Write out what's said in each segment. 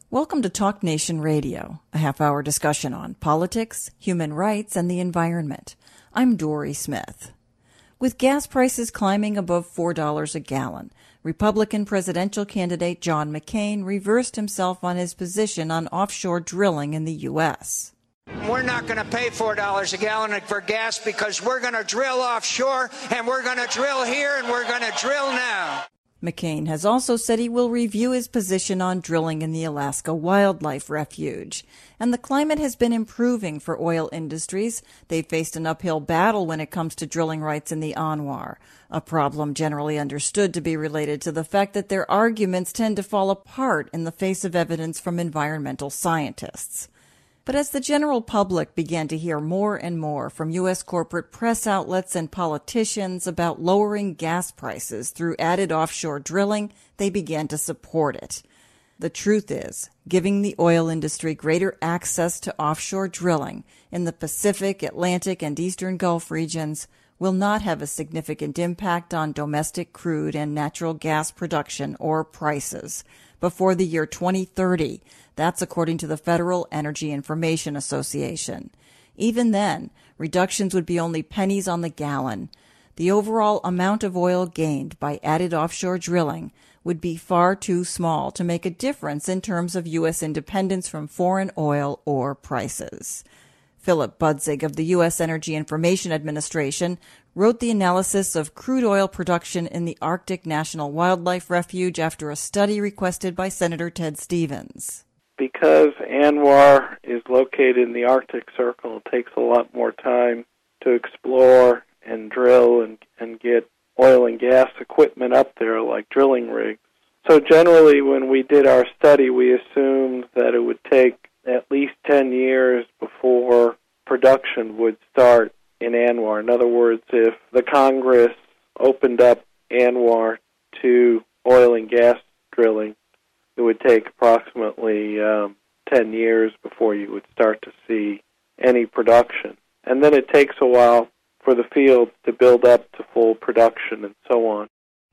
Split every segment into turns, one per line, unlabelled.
Welcome to Talk Nation Radio, a half-hour discussion on politics, human rights, and the environment. I'm Dory Smith. With gas prices climbing above $4 a gallon, Republican presidential candidate John McCain reversed himself on his position on offshore drilling in the U.S.
We're not going to pay $4 a gallon for gas because we're going to drill offshore, and we're going to drill here, and we're going to drill now.
McCain has also said he will review his position on drilling in the Alaska Wildlife Refuge. And the climate has been improving for oil industries. They've faced an uphill battle when it comes to drilling rights in the ANWR, a problem generally understood to be related to the fact that their arguments tend to fall apart in the face of evidence from environmental scientists. But as the general public began to hear more and more from U.S. corporate press outlets and politicians about lowering gas prices through added offshore drilling, they began to support it. The truth is, giving the oil industry greater access to offshore drilling in the Pacific, Atlantic, and Eastern Gulf regions will not have a significant impact on domestic crude and natural gas production or prices before the year 2030. That's according to the Federal Energy Information Association. Even then, reductions would be only pennies on the gallon. The overall amount of oil gained by added offshore drilling would be far too small to make a difference in terms of U.S. independence from foreign oil or prices. Philip Budzig of the U.S. Energy Information Administration wrote the analysis of crude oil production in the Arctic National Wildlife Refuge after a study requested by Senator Ted Stevens.
Because ANWR is located in the Arctic Circle, it takes a lot more time to explore and drill and get oil and gas equipment up there, like drilling rigs. So generally, when we did our study, we assumed that it would take at least 10 years before production would start in ANWR. In other words, if the Congress opened up ANWR to oil and gas drilling, it would take approximately 10 years before you would start to see any production. And then it takes a while for the fields to build up to full production and so on.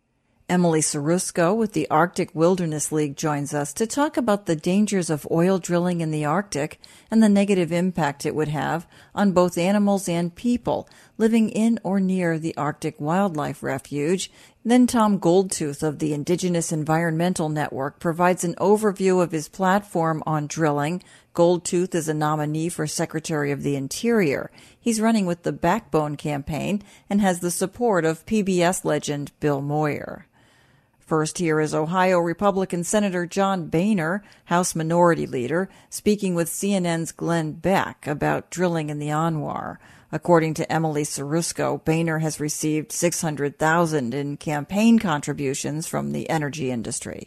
Emily Sarusko with the Arctic Wilderness League joins us to talk about the dangers of oil drilling in the Arctic and the negative impact it would have on both animals and people living in or near the Arctic Wildlife Refuge. Then Tom Goldtooth of the Indigenous Environmental Network provides an overview of his platform on drilling. Goldtooth is a nominee for Secretary of the Interior. He's running with the Backbone campaign and has the support of PBS legend Bill Moyer. First, here is Ohio Republican Senator John Boehner, House Minority Leader, speaking with CNN's Glenn Beck about drilling in the ANWR. According to Emily Sarusko, Boehner has received $600,000 in campaign contributions from the energy industry.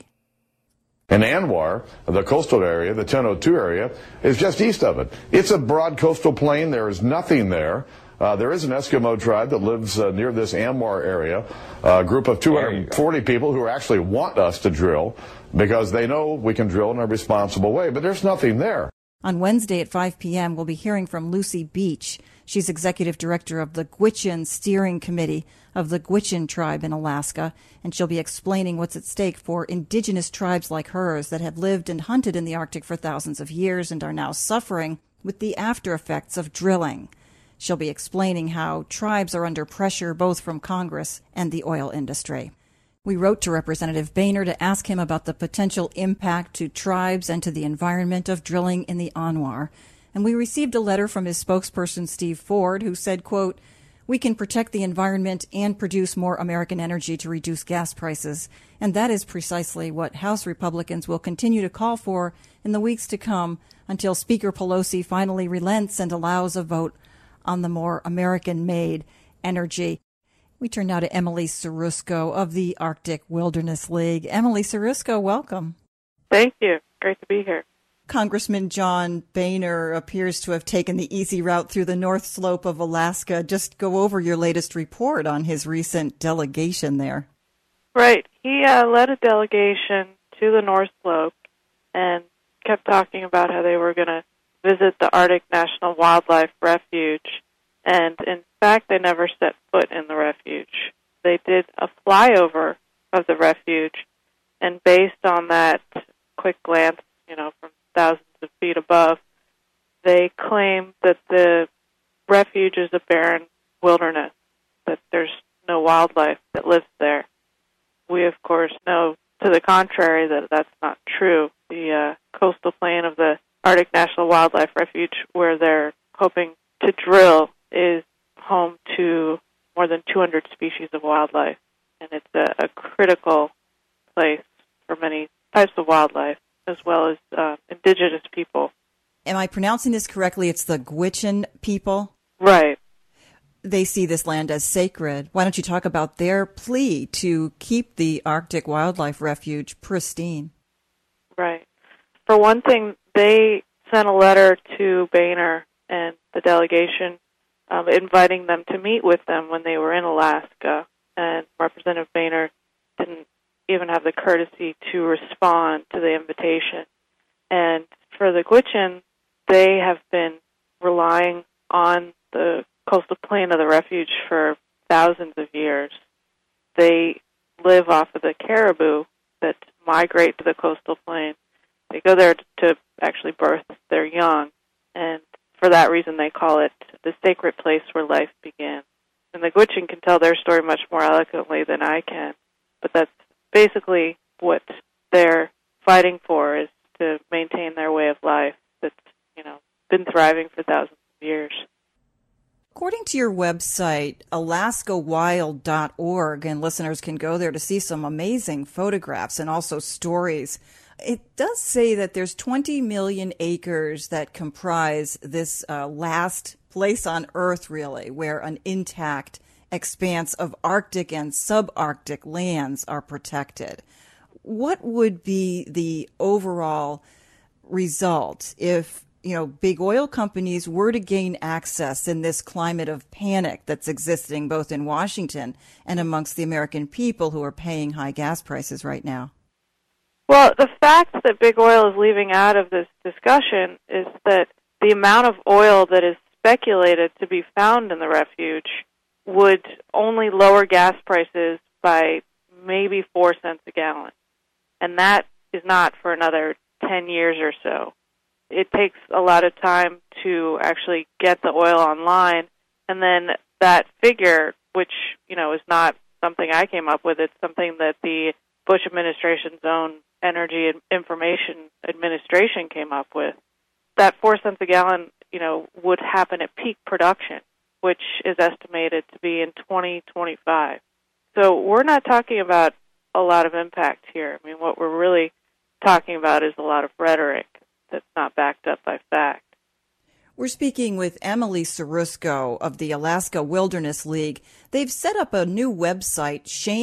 In ANWR, the coastal area, the 1002 area, is just east of it. It's a broad coastal plain. There is nothing there. There is an Eskimo tribe that lives near this ANWR area, a group of 240 people who actually want us to drill because they know we can drill in a responsible way, but there's nothing there.
On Wednesday at 5 p.m., we'll be hearing from Lucy Beach. She's executive director of the Gwich'in Steering Committee of the Gwich'in tribe in Alaska, and she'll be explaining what's at stake for indigenous tribes like hers that have lived and hunted in the Arctic for thousands of years and are now suffering with the after effects of drilling. She'll be explaining how tribes are under pressure both from Congress and the oil industry. We wrote to Representative Boehner to ask him about the potential impact to tribes and to the environment of drilling in the ANWR, and we received a letter from his spokesperson, Steve Ford, who said, quote, "We can protect the environment and produce more American energy to reduce gas prices, and that is precisely what House Republicans will continue to call for in the weeks to come until Speaker Pelosi finally relents and allows a vote on the more American-made energy." We turn now to Emily Sarusko of the Arctic Wilderness League. Emily Sarusko, welcome.
Thank you. Great to be here.
Congressman John Boehner appears to have taken the easy route through the North Slope of Alaska. Just go over your latest report on his recent delegation there.
Right. He led a delegation to the North Slope and kept talking about how they were going to visit the Arctic National Wildlife Refuge. And in fact, they never set foot in the refuge. They did a flyover of the refuge, and based on that quick glance, from thousands of feet above. They claim that the refuge is a barren wilderness, that there's no wildlife that lives there. We, of course, know to the contrary that that's not true. The coastal plain of the Arctic National Wildlife Refuge, where they're hoping to drill, is home to more than 200 species of wildlife, and it's a critical place for many types of wildlife, as well as indigenous people.
Am I pronouncing this correctly? It's the Gwich'in people?
Right.
They see this land as sacred. Why don't you talk about their plea to keep the Arctic Wildlife Refuge pristine?
Right. For one thing, they sent a letter to Boehner and the delegation inviting them to meet with them when they were in Alaska, and Representative Boehner didn't even have the courtesy to respond to the invitation. And for the Gwich'in, they have been relying on the coastal plain of the refuge for thousands of years. They live off of the caribou that migrate to the coastal plain. They go there to actually birth their young, and for that reason they call it the sacred place where life began. And the Gwich'in can tell their story much more eloquently than I can, but that's basically what they're fighting for, is to maintain their way of life that's, been thriving for thousands of years.
According to your website, alaskawild.org, and listeners can go there to see some amazing photographs and also stories, it does say that there's 20 million acres that comprise this last place on Earth, really, where an intact expanse of Arctic and subarctic lands are protected. What would be the overall result if big oil companies were to gain access in this climate of panic that's existing both in Washington and amongst the American people who are paying high gas prices right now?
Well, the fact that big oil is leaving out of this discussion is that the amount of oil that is speculated to be found in the refuge would only lower gas prices by maybe 4 cents a gallon. And that is not for another 10 years or so. It takes a lot of time to actually get the oil online, and then that figure, which, is not something I came up with, it's something that the Bush administration's own Energy and Information Administration came up with. That 4 cents a gallon, would happen at peak production, which is estimated to be in 2025. So we're not talking about a lot of impact here. I mean, what we're really talking about is a lot of rhetoric that's not backed up by fact.
We're speaking with Emily Sarusko of the Alaska Wilderness League. They've set up a new website,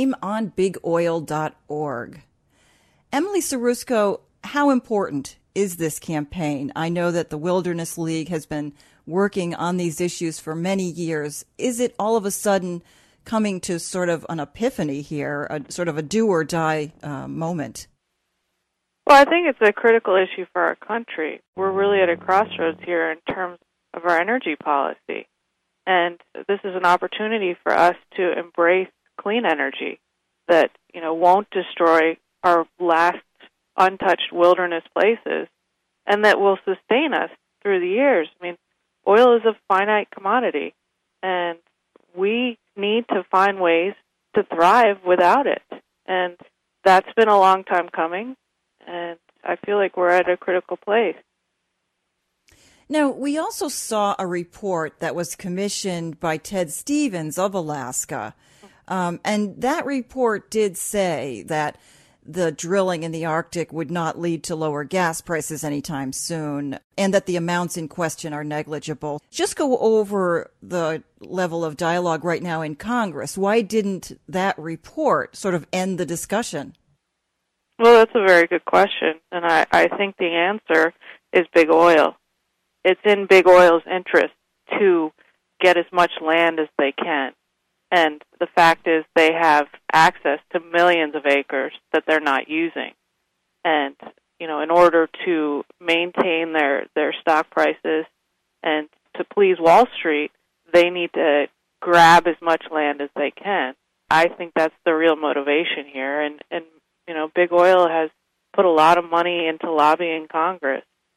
shameonbigoil.org. Emily Sarusko, how important is this campaign? I know that the Wilderness League has been working on these issues for many years. Is it all of a sudden coming to sort of an epiphany here, sort of a do-or-die moment?
Well, I think it's a critical issue for our country. We're really at a crossroads here in terms of our energy policy. And this is an opportunity for us to embrace clean energy that, won't destroy our last untouched wilderness places and that will sustain us through the years. I mean, oil is a finite commodity, and we need to find ways to thrive without it. And that's been a long time coming. And I feel like we're at a critical place.
Now, we also saw a report that was commissioned by Ted Stevens of Alaska. And that report did say that the drilling in the Arctic would not lead to lower gas prices anytime soon, and that the amounts in question are negligible. Just go over the level of dialogue right now in Congress. Why didn't that report sort of end the discussion?
Well, that's a very good question, and I think the answer is big oil. It's in big oil's interest to get as much land as they can, and the fact is they have access to millions of acres that they're not using. And, in order to maintain their stock prices and to please Wall Street, they need to grab as much land as they can. I think that's the real motivation here, and big oil has put a lot of money into lobbying Congress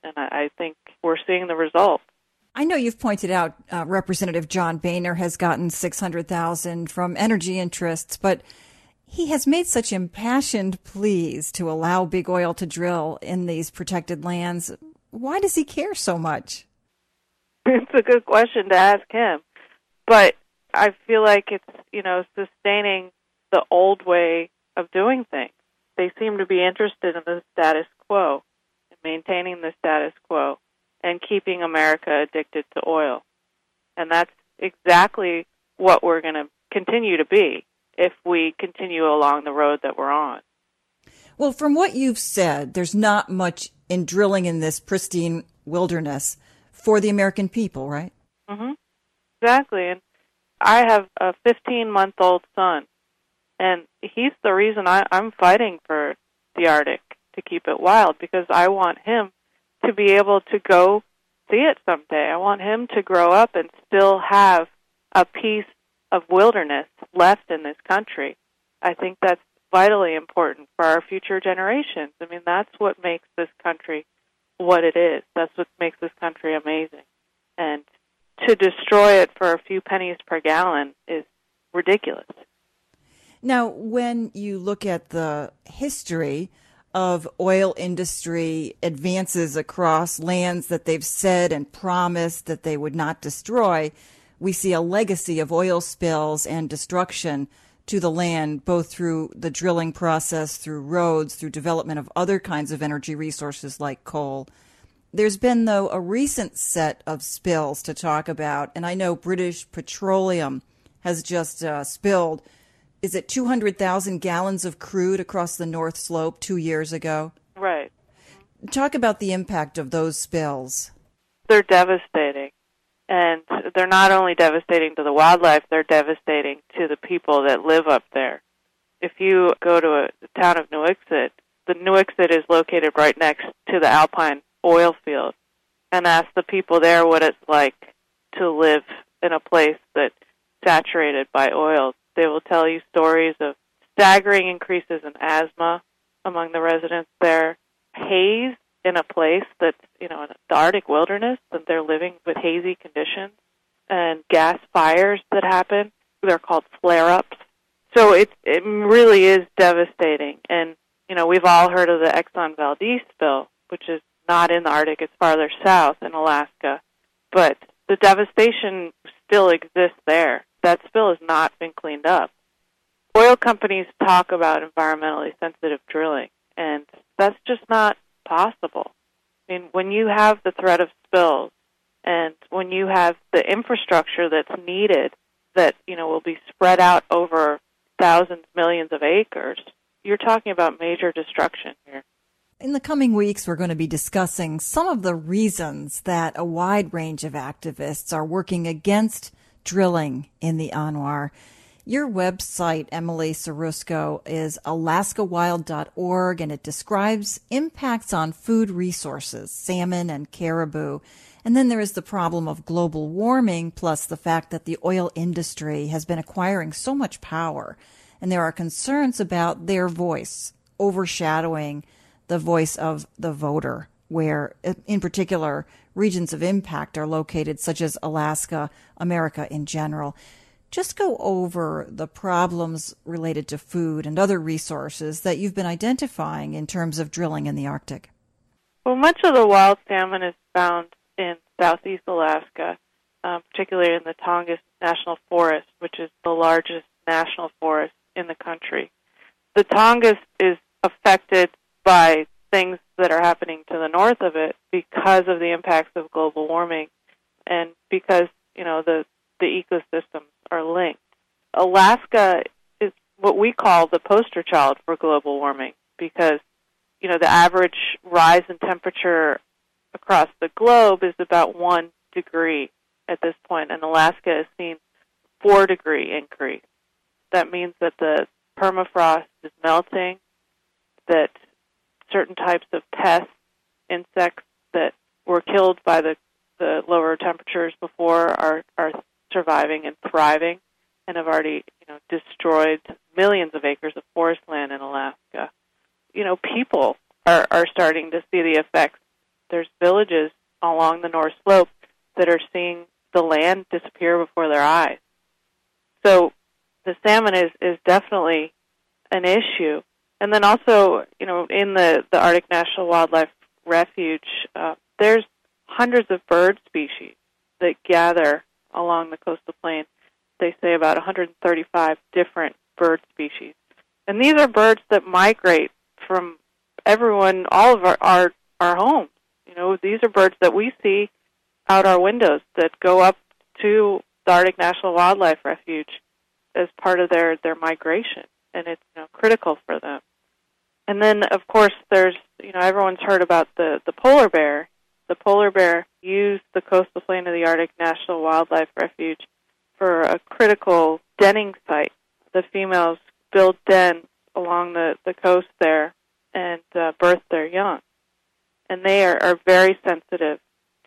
And I think we're seeing the result.
I know you've pointed out Representative John Boehner has gotten $600,000 from energy interests, but he has made such impassioned pleas to allow big oil to drill in these protected lands. Why does he care so much?
It's a good question to ask him. But I feel like it's, sustaining the old way of doing things. They seem to be interested in the status quo, and maintaining the status quo, and keeping America addicted to oil. And that's exactly what we're going to continue to be if we continue along the road that we're on.
Well, from what you've said, there's not much in drilling in this pristine wilderness for the American people, right?
Mm-hmm. Exactly. And I have a 15-month-old son, and he's the reason I'm fighting for the Arctic to keep it wild, because I want him to be able to go see it someday. I want him to grow up and still have a piece of wilderness left in this country. I think that's vitally important for our future generations. I mean, that's what makes this country what it is. That's what makes this country amazing. And to destroy it for a few pennies per gallon is ridiculous.
Now, when you look at the history of oil industry advances across lands that they've said and promised that they would not destroy, we see a legacy of oil spills and destruction to the land, both through the drilling process, through roads, through development of other kinds of energy resources like coal. There's been, though, a recent set of spills to talk about, and I know British Petroleum has just spilled, is it 200,000 gallons of crude across the North Slope 2 years ago?
Right.
Talk about the impact of those spills.
They're devastating. And they're not only devastating to the wildlife, they're devastating to the people that live up there. If you go to the town of Nuiqsut, the Nuiqsut is located right next to the Alpine oil field, and ask the people there what it's like to live in a place that's saturated by oil. They will tell you stories of staggering increases in asthma among the residents there, haze in a place that's, in the Arctic wilderness, that they're living with hazy conditions, and gas fires that happen. They're called flare-ups. So it really is devastating. And, we've all heard of the Exxon Valdez spill, which is not in the Arctic, it's farther south in Alaska. But the devastation still exists there. That spill has not been cleaned up. Oil companies talk about environmentally sensitive drilling, and that's just not possible. I mean, when you have the threat of spills, and when you have the infrastructure that's needed that, will be spread out over thousands, millions of acres, you're talking about major destruction here.
In the coming weeks, we're going to be discussing some of the reasons that a wide range of activists are working against drilling in the ANWR. Your website, Emily Sarusco, is alaskawild.org, and it describes impacts on food resources, salmon and caribou. And then there is the problem of global warming, plus the fact that the oil industry has been acquiring so much power. And there are concerns about their voice overshadowing the voice of the voter, where, in particular, regions of impact are located, such as Alaska, America in general. Just go over the problems related to food and other resources that you've been identifying in terms of drilling in the Arctic.
Well, much of the wild salmon is found in southeast Alaska, particularly in the Tongass National Forest, which is the largest national forest in the country. The Tongass is affected by things that are happening to the north of it because of the impacts of global warming, and because, the ecosystems are linked. Alaska is what we call the poster child for global warming because, the average rise in temperature across the globe is about 1 degree at this point, and Alaska has seen 4-degree increase. That means that the permafrost is melting, that certain types of pests, insects that were killed by the lower temperatures before are surviving and thriving, and have already destroyed millions of acres of forest land in Alaska. People are starting to see the effects there's villages along the North Slope that are seeing the land disappear before their eyes. So the salmon is definitely an issue. And then also, in the Arctic National Wildlife Refuge, there's hundreds of bird species that gather along the coastal plain. They say about 135 different bird species. And these are birds that migrate from all of our homes. These are birds that we see out our windows that go up to the Arctic National Wildlife Refuge as part of their migration, and it's critical for them. And then, of course, there's everyone's heard about the polar bear. The polar bear used the coastal plain of the Arctic National Wildlife Refuge for a critical denning site. The females build dens along the coast there and birth their young. And they are very sensitive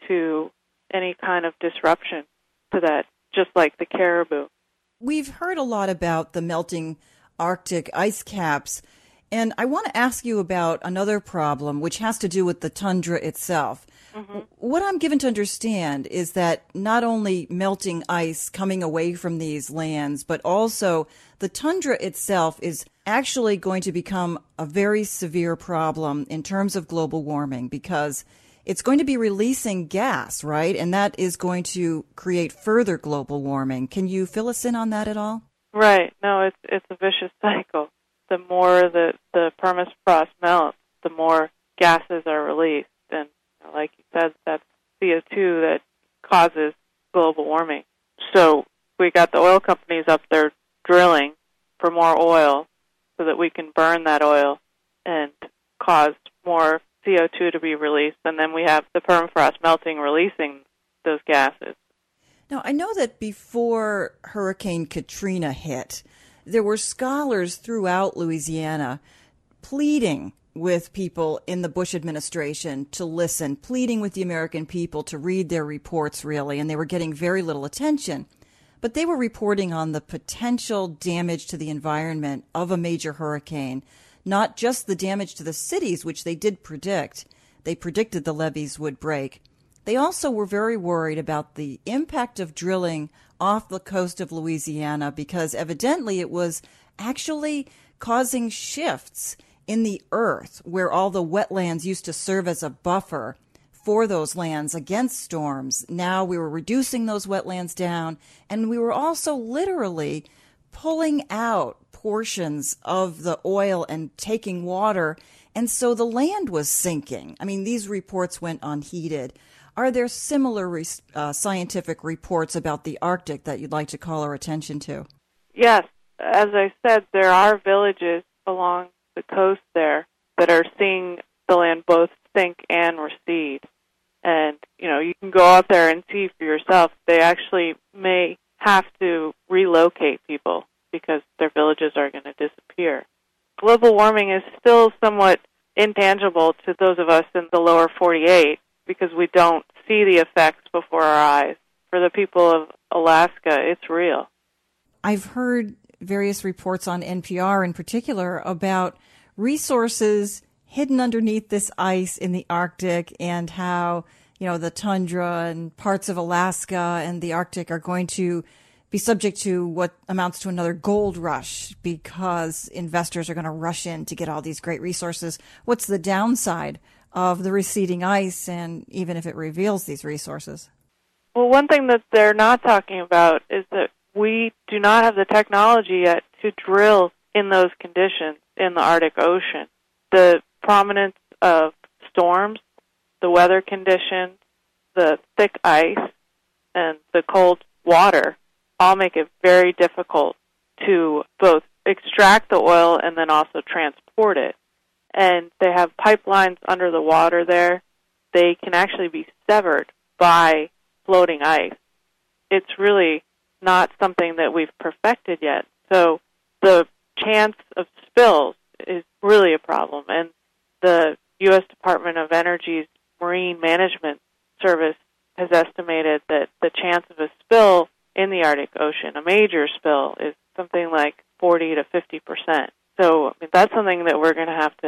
to any kind of disruption to that, just like the caribou.
We've heard a lot about the melting Arctic ice caps, and I want to ask you about another problem, which has to do with the tundra itself. Mm-hmm. What I'm given to understand is that not only melting ice coming away from these lands, but also the tundra itself is actually going to become a very severe problem in terms of global warming, because it's going to be releasing gas, right? And that is going to create further global warming. Can you fill us in on that at all?
Right. No, it's a vicious cycle. The more the permafrost melts, the more gases are released. And like you said, that's CO2 that causes global warming. So we got the oil companies up there drilling for more oil so that we can burn that oil and cause more CO2 to be released, and then we have the permafrost melting, releasing those gases.
Now, I know that before Hurricane Katrina hit, there were scholars throughout Louisiana pleading with people in the Bush administration to listen, pleading with the American people to read their reports, really, and they were getting very little attention. But they were reporting on the potential damage to the environment of a major hurricane, not just the damage to the cities, which they did predict. They predicted the levees would break. They also were very worried about the impact of drilling off the coast of Louisiana, because evidently it was actually causing shifts in the earth where all the wetlands used to serve as a buffer for those lands against storms. Now we were reducing those wetlands down, and we were also literally pulling out portions of the oil and taking water, and so the land was sinking. I mean, these reports went unheeded. Are there similar scientific reports about the Arctic that you'd like to call our attention to? Yes.
As I said, there are villages along the coast there that are seeing the land both sink and recede. And, you can go out there and see for yourself. They actually may have to relocate people because their villages are going to disappear. Global warming is still somewhat intangible to those of us in the lower 48 because we don't see the effects before our eyes. For the people of Alaska, it's real.
I've heard various reports on NPR in particular about resources hidden underneath this ice in the Arctic, and how, the tundra and parts of Alaska and the Arctic are going to be subject to what amounts to another gold rush because investors are going to rush in to get all these great resources. What's the downside of the receding ice, and even if it reveals these resources?
Well, one thing that they're not talking about is that we do not have the technology yet to drill in those conditions in the Arctic Ocean. The prominence of storms, the weather conditions, the thick ice, and the cold water all make it very difficult to both extract the oil and then also transport it. And they have pipelines under the water there. They can actually be severed by floating ice. It's really not something that we've perfected yet. So the chance of spills is really a problem. And the U.S. Department of Energy's Marine Management Service has estimated that the chance of a spill in the Arctic Ocean, a major spill, is something like 40 to 50%. So that's something that we're going to have to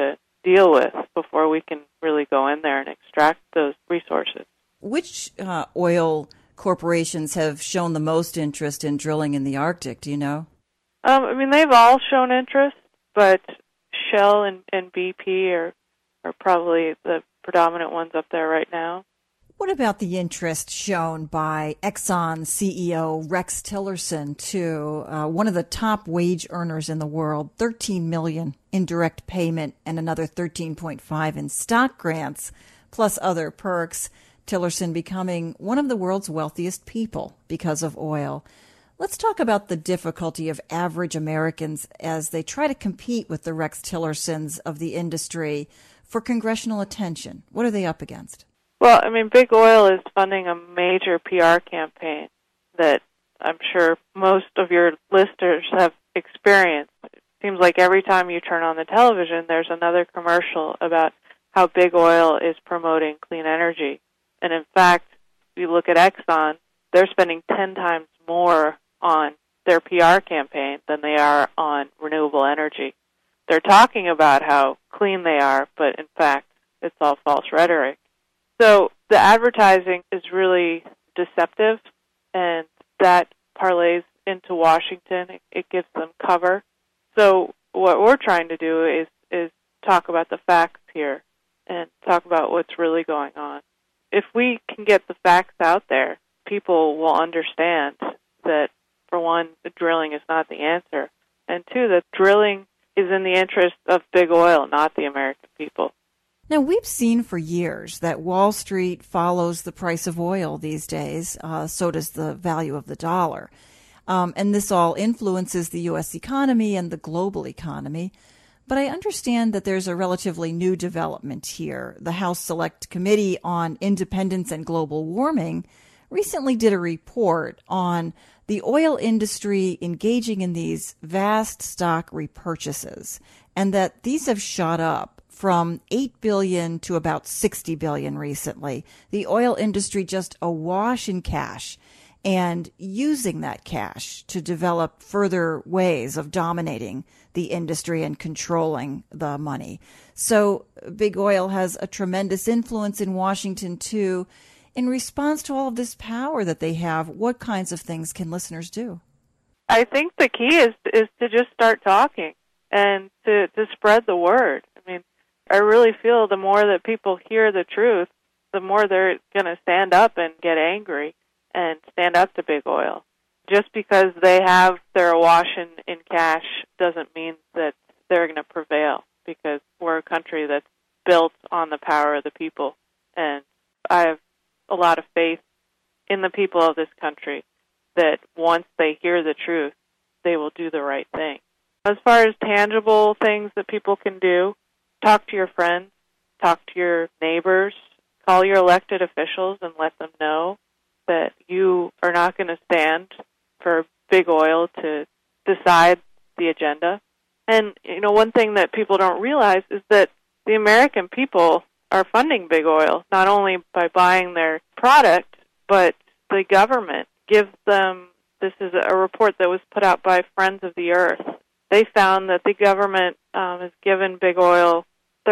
deal with before we can really go in there and extract those resources.
Which oil corporations have shown the most interest in drilling in the Arctic, do you know?
They've all shown interest, but Shell and BP are probably the predominant ones up there right now.
What about the interest shown by Exxon CEO Rex Tillerson to one of the top wage earners in the world, $13 million in direct payment and another $13.5 in stock grants, plus other perks? Tillerson becoming one of the world's wealthiest people because of oil. Let's talk about the difficulty of average Americans as they try to compete with the Rex Tillersons of the industry for congressional attention. What are they up against?
Well, Big Oil is funding a major PR campaign that I'm sure most of your listeners have experienced. It seems like every time you turn on the television, there's another commercial about how Big Oil is promoting clean energy. And in fact, if you look at Exxon, they're spending 10 times more on their PR campaign than they are on renewable energy. They're talking about how clean they are, but in fact, it's all false rhetoric. So the advertising is really deceptive, and that parlays into Washington. It gives them cover. So what we're trying to do is talk about the facts here and talk about what's really going on. If we can get the facts out there, people will understand that, for one, the drilling is not the answer, and two, that drilling is in the interest of Big Oil, not the American people.
Now, we've seen for years that Wall Street follows the price of oil these days. So does the value of the dollar. And this all influences the U.S. economy and the global economy. But I understand that there's a relatively new development here. The House Select Committee on Independence and Global Warming recently did a report on the oil industry engaging in these vast stock repurchases, and that these have shot up from $8 billion to about $60 billion recently. The oil industry just awash in cash and using that cash to develop further ways of dominating the industry and controlling the money. So Big Oil has a tremendous influence in Washington, too. In response to all of this power that they have, what kinds of things can listeners do?
I think the key is to just start talking and to spread the word. I really feel the more that people hear the truth, the more they're going to stand up and get angry and stand up to Big Oil. Just because they have their awash in cash doesn't mean that they're going to prevail, because we're a country that's built on the power of the people. And I have a lot of faith in the people of this country that once they hear the truth, they will do the right thing. As far as tangible things that people can do, talk to your friends, talk to your neighbors, call your elected officials and let them know that you are not going to stand for Big Oil to decide the agenda. And, one thing that people don't realize is that the American people are funding Big Oil, not only by buying their product, but the government gives them, this is a report that was put out by Friends of the Earth. They found that the government has given Big Oil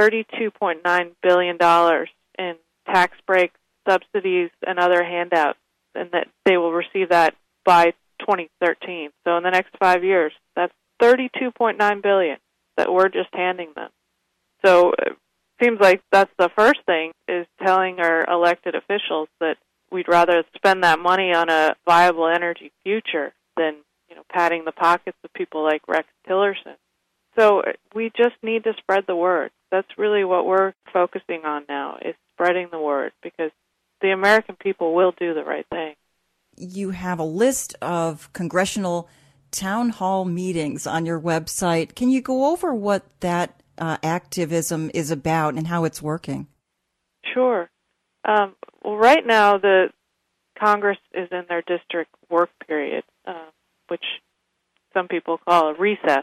$32.9 billion in tax breaks, subsidies, and other handouts, and that they will receive that by 2013. So in the next 5 years, that's $32.9 billion that we're just handing them. So it seems like that's the first thing, is telling our elected officials that we'd rather spend that money on a viable energy future than, padding the pockets of people like Rex Tillerson. So we just need to spread the word. That's really what we're focusing on now, is spreading the word, because the American people will do the right thing.
You have a list of congressional town hall meetings on your website. Can you go over what that activism is about and how it's working?
Sure. Well, right now the Congress is in their district work period, which some people call a recess.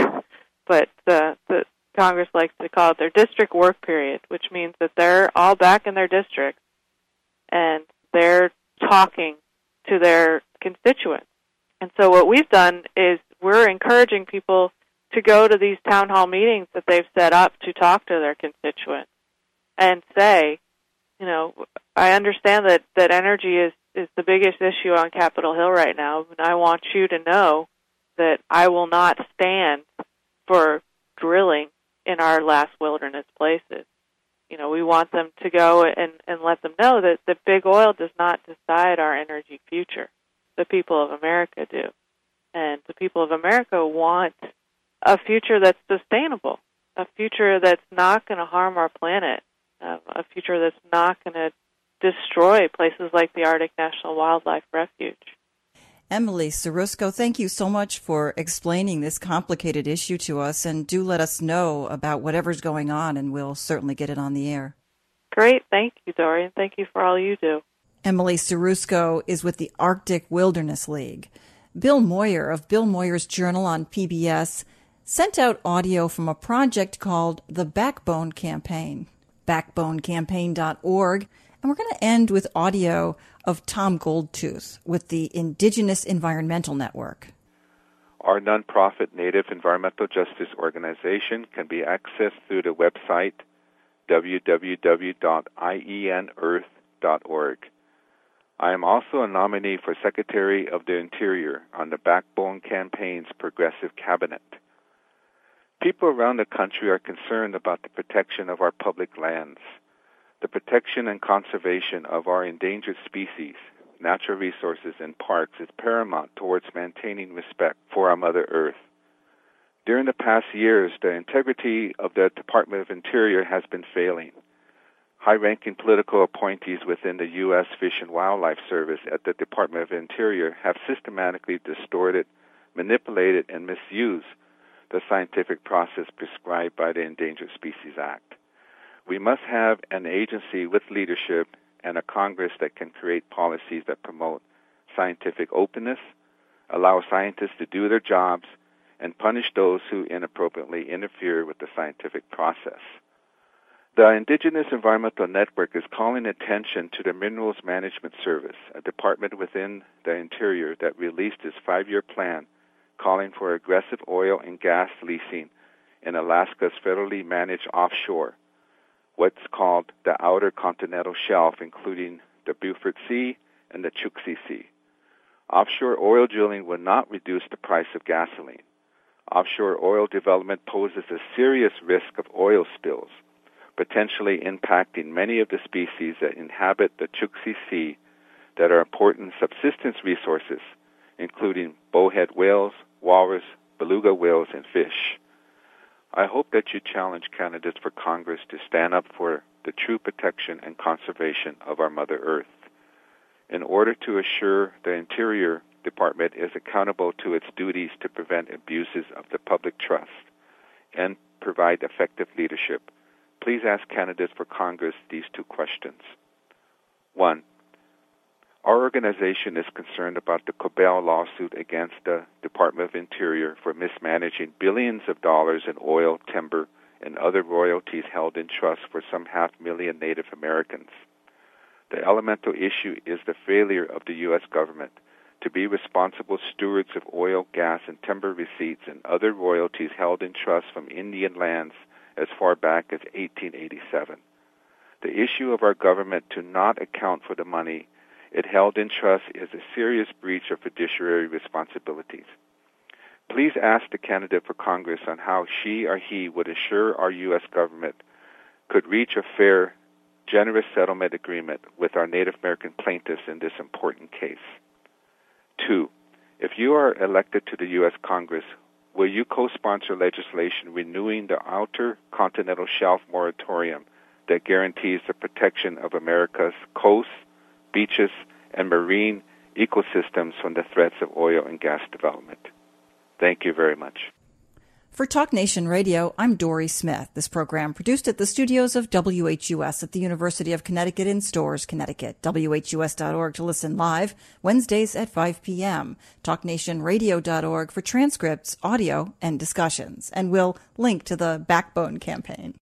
But the Congress likes to call it their district work period, which means that they're all back in their districts and they're talking to their constituents. And so what we've done is we're encouraging people to go to these town hall meetings that they've set up to talk to their constituents and say, you know, I understand that energy is the biggest issue on Capitol Hill right now, and I want you to know that I will not stand for drilling in our last wilderness places. You know, we want them to go and let them know that big oil does not decide our energy future. The people of America do. And the people of America want a future that's sustainable, a future that's not going to harm our planet, a future that's not going to destroy places like the Arctic National Wildlife Refuge.
Emily Sawrusko, thank you so much for explaining this complicated issue to us, and do let us know about whatever's going on, and we'll certainly get it on the air.
Great. Thank you, Dorian. Thank you for all you do.
Emily Sawrusko is with the Arctic Wilderness League. Bill Moyer of Bill Moyer's Journal on PBS sent out audio from a project called the Backbone Campaign, backbonecampaign.org, and we're going to end with audio of Tom Goldtooth with the Indigenous Environmental Network.
Our nonprofit Native Environmental Justice Organization can be accessed through the website www.ienearth.org. I am also a nominee for Secretary of the Interior on the Backbone Campaign's Progressive Cabinet. People around the country are concerned about the protection of our public lands. The protection and conservation of our endangered species, natural resources, and parks is paramount towards maintaining respect for our Mother Earth. During the past years, the integrity of the Department of Interior has been failing. High-ranking political appointees within the U.S. Fish and Wildlife Service at the Department of Interior have systematically distorted, manipulated, and misused the scientific process prescribed by the Endangered Species Act. We must have an agency with leadership and a Congress that can create policies that promote scientific openness, allow scientists to do their jobs, and punish those who inappropriately interfere with the scientific process. The Indigenous Environmental Network is calling attention to the Minerals Management Service, a department within the Interior that released its 5-year plan calling for aggressive oil and gas leasing in Alaska's federally managed offshore, what's called the Outer Continental Shelf, including the Beaufort Sea and the Chukchi Sea. Offshore oil drilling will not reduce the price of gasoline. Offshore oil development poses a serious risk of oil spills, potentially impacting many of the species that inhabit the Chukchi Sea that are important subsistence resources, including bowhead whales, walrus, beluga whales, and fish. I hope that you challenge candidates for Congress to stand up for the true protection and conservation of our Mother Earth. In order to assure the Interior Department is accountable to its duties to prevent abuses of the public trust and provide effective leadership, please ask candidates for Congress these 2 questions. 1. Our organization is concerned about the Cobell lawsuit against the Department of Interior for mismanaging billions of dollars in oil, timber, and other royalties held in trust for some 500,000 Native Americans. The elemental issue is the failure of the U.S. government to be responsible stewards of oil, gas, and timber receipts and other royalties held in trust from Indian lands as far back as 1887. The issue of our government to not account for the money it held in trust is a serious breach of fiduciary responsibilities. Please ask the candidate for Congress on how she or he would assure our U.S. government could reach a fair, generous settlement agreement with our Native American plaintiffs in this important case. 2. If you are elected to the U.S. Congress, will you co-sponsor legislation renewing the Outer Continental Shelf moratorium that guarantees the protection of America's coasts, beaches, and marine ecosystems from the threats of oil and gas development? Thank you very much.
For Talk Nation Radio, I'm Dory Smith. This program produced at the studios of WHUS at the University of Connecticut in Storrs, Connecticut. WHUS.org to listen live, Wednesdays at 5 p.m. TalkNationRadio.org for transcripts, audio, and discussions. And we'll link to the Backbone Campaign.